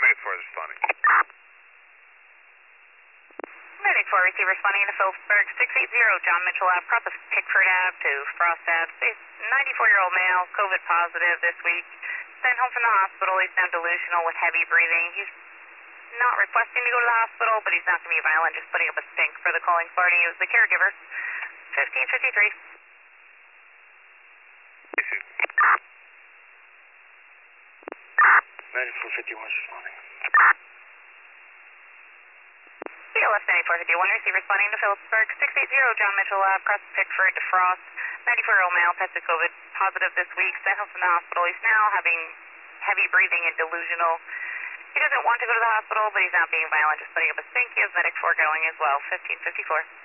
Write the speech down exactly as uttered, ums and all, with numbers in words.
eighty-four is responding. Medic four, receiver responding to Phillipsburg, six eight zero, John Mitchell Ave, across of Pickford Ave to Frost Ave. ninety-four-year-old male, COVID positive this week. Sent home from the hospital. He's now delusional with heavy breathing. He's not requesting to go to the hospital, but he's not going to be violent, just putting up a stink for the calling party. He was the caregiver. fifteen fifty-three. ninety-four fifty-one is responding. C L F ninety-four fifty-one, receiver responding to Phillipsburg, six eight zero, John Mitchell Ave, across Pickford to Frost. ninety-four-year-old male tested COVID positive this week, sent home from the hospital. He's now having heavy breathing and delusional. He doesn't want to go to the hospital, but he's not being violent, just putting up a stink. He has medic four going as well, fifteen fifty-four.